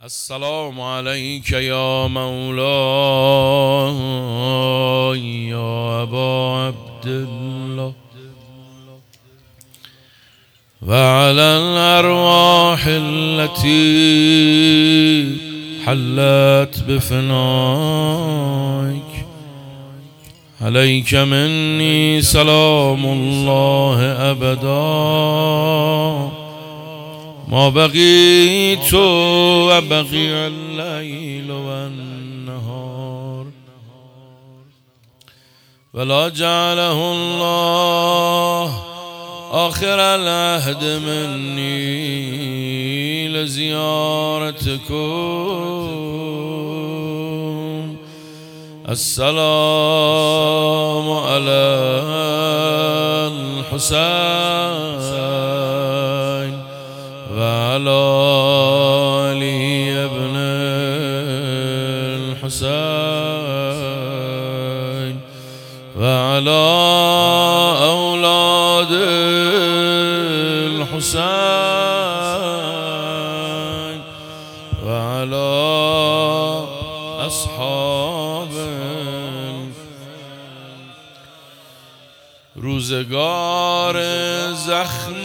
السلام عليك يا مولاي يا أبا عبد الله وعلى الأرواح التي حلت بفنائك عليك مني سلام الله أبدا ما بقيت وبقي الليل والنهار ولا جعله الله آخر العهد مني لزيارتكم. السلام على الحسين وعلى علي ابن الحسين وعلى أولاد الحسين وعلى أصحاب روزگار زخم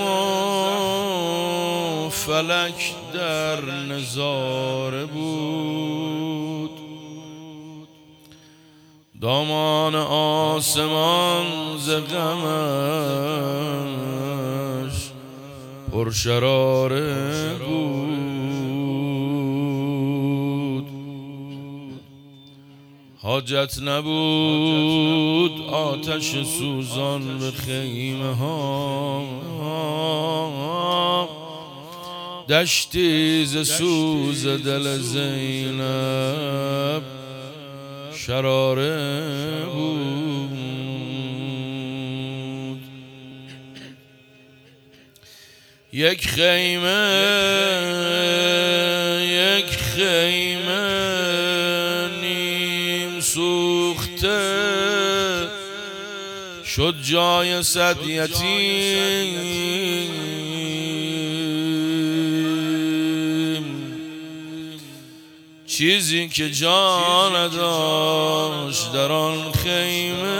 و فلک در نظاره بود، دامان آسمان ز غمش پرشراره بود. حاجت نبود آتش سوزان به خیمه ها، دشتی ز سوز دل زینب شراره بود. یک خیمه نیم سوخته شد جای صد یتیم، چیزی که جا نداشت در آن خیمه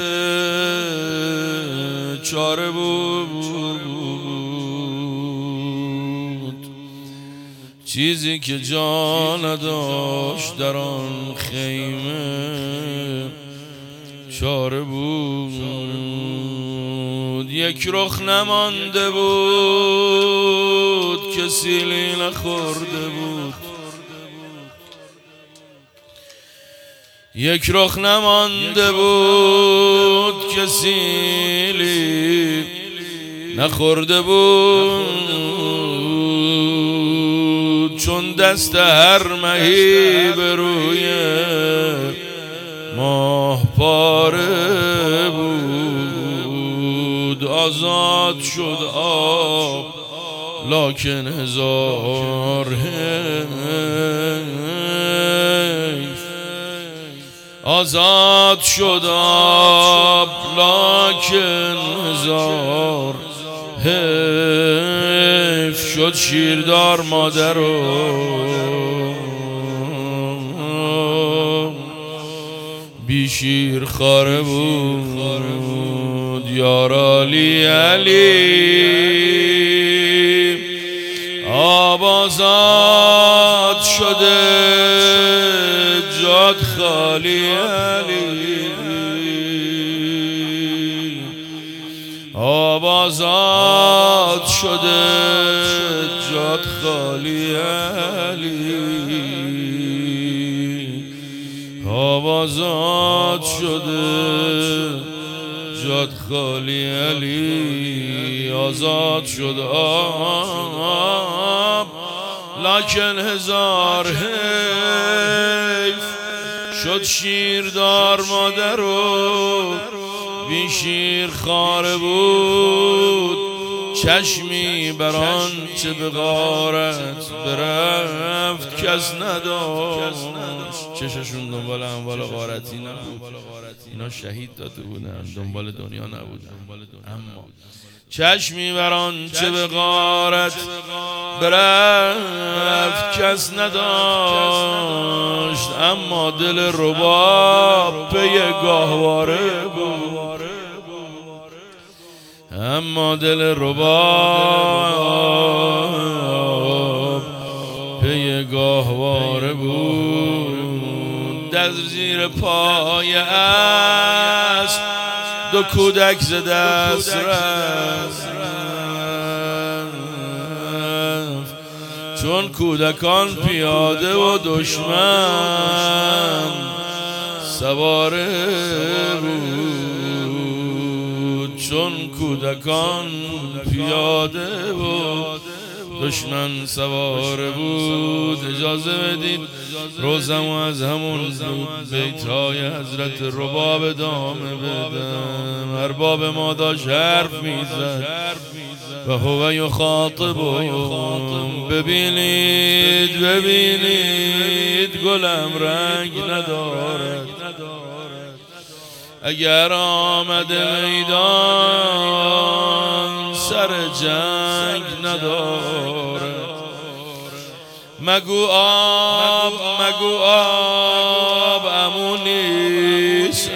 چاره بود، چیزی که جا نداشت در آن خیمه چاره بود. یک رخ نمانده بود که سیلی نخورده بود، یک رخ نمانده بود که سیلی نخورده بود، چون دست هر مهی به روی ماه پاره بود. آزاد شد آب لکن هزار آزاد شد آب لکن هزار حیف شد شیردار مادر و بی شیر خاره بود. یار علی علی آب آزاد شده جاد خالی علی، آب آزاد شده جاد خالی علی، آب آزاد شده جاد خالی علی. آزاد شد آب لکن هزار حیف شد شیردار مادر و بی شیر خاره بود. چشمی بران چه به غارت برفت کس نداشت، چششون دنبال اموال غارتی نبود، اینا شهید داده بودن دنبال دنیا نبودن. اما چشمی بر آنچه به غارت برفت کس نداشت، اما دل رباب پی گاهواره بود، اما دل رباب پی گاهواره بود. در زیر پای اسب دو کودک ز دست رفت، چون کودکان پیاده و دشمن سواره بود، چون کودکان پیاده و دشمن سواره بود. اجازه بدید روزمو از همون بیتهای حضرت رباب ادامه بدم. ارباب ما داشت حرف میزد و هو یخاطبهم. ببینید ببینید گلم رنگ ندارد، اگر آمده میدان سر جنگ ندارد. مگو آب مگو آب امونیست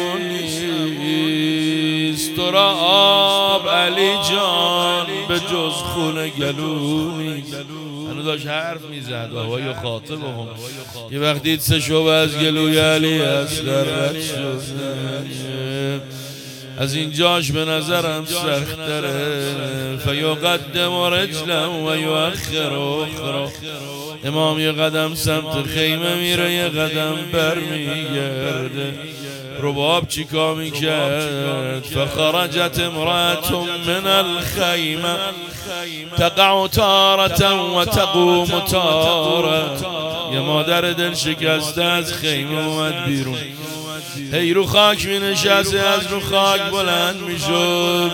امونیست، تو را آب علی جان به جز خون گلو نیست. هنو داشت حرف میزد و هوای خاطبهم. یه وقت دید سه شعبه از گلوی علی اصغر رد شد. از اینجاش به نظرم سختره. فیقدم رجلا و یؤخر اخرى. امام یه قدم سمت خیمه میره یه قدم بر میگرده. رباب چیکار میکرد؟ فخرجت امرأة من الخیمه تقع تارة و تقوم تارة. یه مادر دل شکسته از خیمه اومد بیرون، هی رو خاک می نشسته، از رو خاک بلند می شد،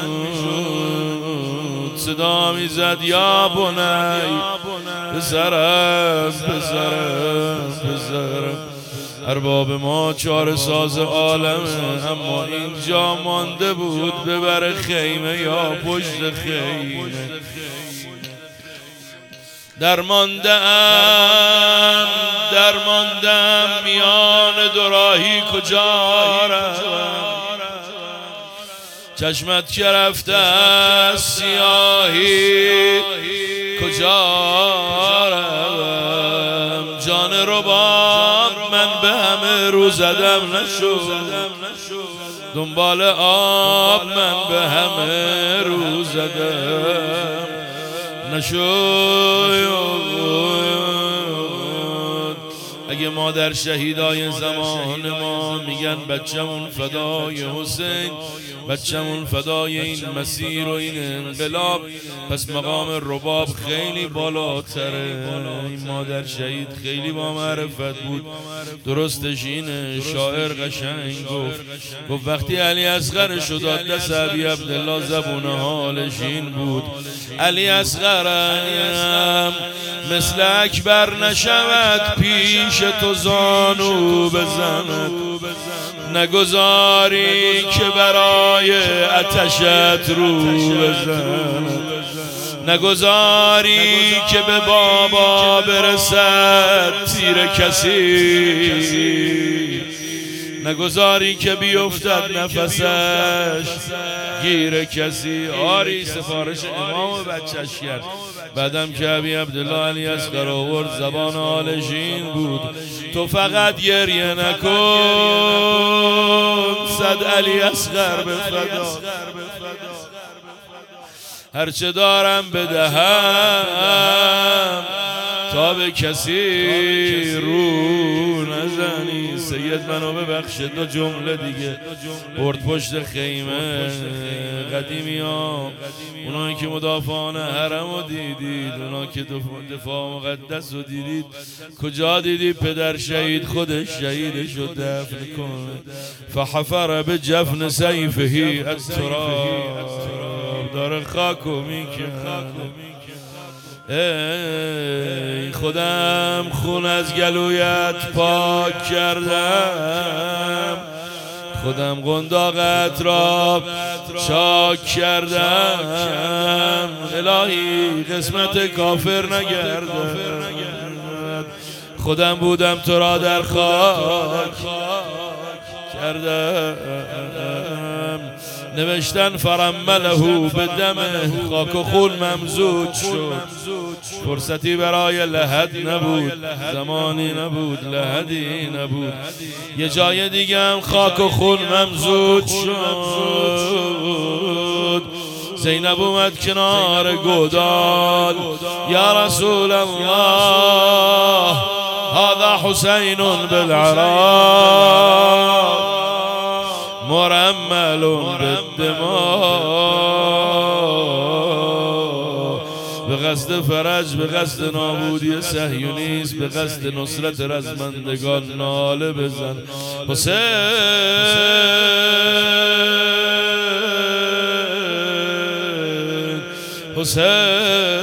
صدا می زد یا بنی پسرم پسرم پسرم. ارباب ما چاره ساز عالمه، اما اینجا مانده بود ببر خیمه یا پشت خیمه. درماندم میان دو راهی کجا روم، چشمت که رفته سیاهی کجا روم. جان رباب من به همه رو زدم نشد، دنبال آب من به همه رو زدم نشد. اگه ما در شهیدای زمان ما میگن بچمون فدای حسین، بچمون فدای این مسیر و این انقلاب، پس مقام رباب خیلی بالاتره. این مادر شهید خیلی با معرفت بود. درستش اینه، شاعر قشنگ گفت وقتی علی اصغر شد دست ابی عبدالله زبون حالش این بود: علی اصغرم مثل اکبر نشود پیش تو زانو بزند، نگذاری که برای آتشت رو بزند، نگذاری که به بابا برسد تیر کسی، نگذاری که بیفتد نفسش گیر کسی. آری سفارش امام بچش کرد. بعدم که ابی عبدالله علی اصغر آورد زبان آلشین بود: تو فقط گریه نکن، صد علی اصغر به فدا، هرچه دارم بدهم تا به کسی رو نزنی. سید منو ببخشه، دو جمله دیگه برد پشت خیمه. قدیمی ها، اونایی که مدافعان حرم رو دیدید، اونایی که دفاع مقدس رو دیدید، کجا دیدید پدر شهید خودش شهیدش رو دفن کنه؟ فحفر به جفن سیفهی التراب، داره خاکو میکنه. ای خودم خون از گلویت پاک کردم، خودم قنداقت را چاک کردم، الهی قسمت کافر نگردد. خودم بودم تو را در خاک کردم، نوشتن فرمله به دمه، خاک و خون ممزوج شد. فرصتی برای لحد نبود، زمانی نبود، لحدی نبود. یه جای دیگه هم خاک و خون ممزوج شد. زینب اومد کنار گودال، یا رسول الله هذا حسین بالعراق مرمل بالدماء. به قصد فرج، به قصد نابودی صهیونیست، به قصد نصرت رزمندگان ناله بزن. حسین حسین